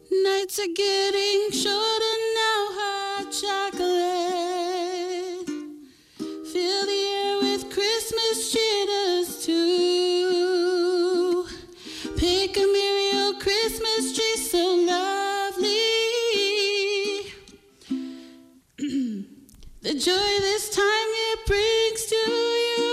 Nights are getting shorter now, hot chocolate. Fill the air with Christmas jitters too. Pick a Muriel Christmas tree so lovely. The joy this time it brings to you.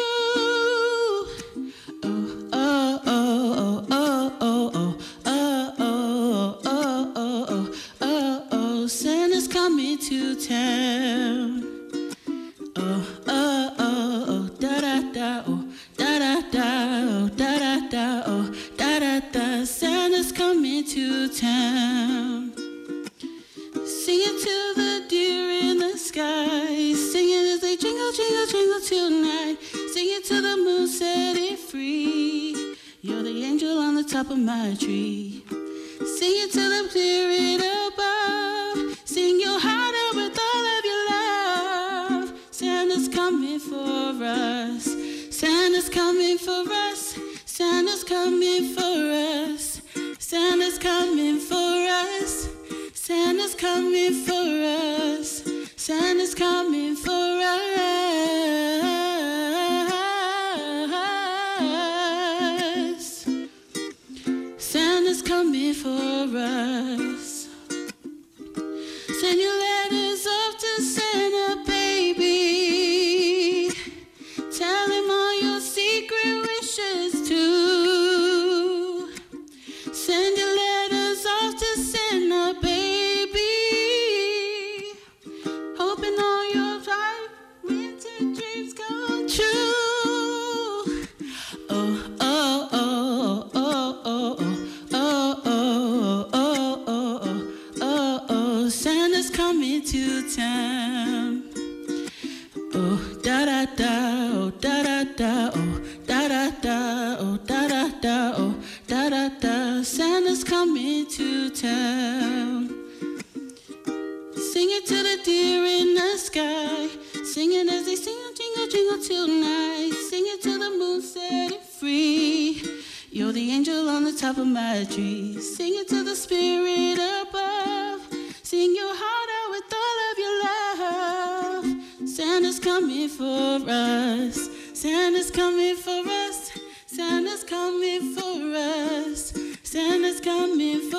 Oh, oh, oh, oh, oh, oh, oh, oh, oh, oh, oh, oh, oh, Santa's coming to town. Oh, oh, oh, oh, da da da, oh, da da da, oh, da da da, oh, da da da, Santa's coming to town. Singing to the deer in the sky, singing as they jingle, jingle, jingle tonight. Singing to the moon, set it free. You're the angel on the top of my tree. Singing to the spirit above, sing your heart out with all of your love. Santa's coming for us. Santa's coming for us. Santa's coming for us. Santa's coming for us. Santa's coming for us. Santa's coming for us. Santa's coming for us. Send your letters off to Santa, baby. Tell him all your secret wishes too. Send your letters off to Santa, baby. Hoping all your winter dreams come true. Oh, oh, oh, oh, oh, oh, oh, oh, oh, oh, oh, oh, Santa's coming to town. Oh, da da da, oh, da da da, oh, da da da, oh, da da da, oh, da da da, Santa's coming to town. Singing to the deer in the sky, singing as they sing, jingle, jingle tonight. Singing to the moon, set it free. You're the angel on the top of my tree. Singing to the spirit above, sing your heart out with all of your love. Santa's coming for us. Santa's coming for us. Santa's coming for us. Santa's coming for us.